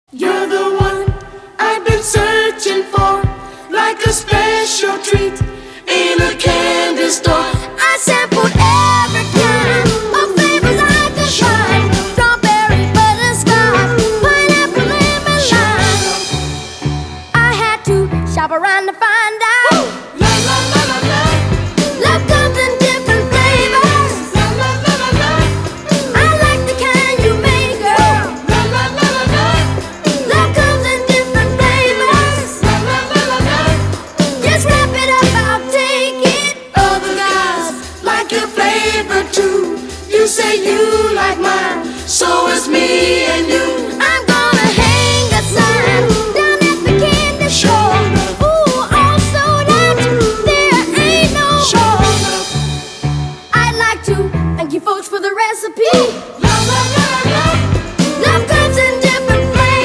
You're the one I've been searching for, like a special treat in a candy store. I sampled every kind of flavors I could find: strawberry, butterscotch, pineapple, lemon, lime. I had to shop around to find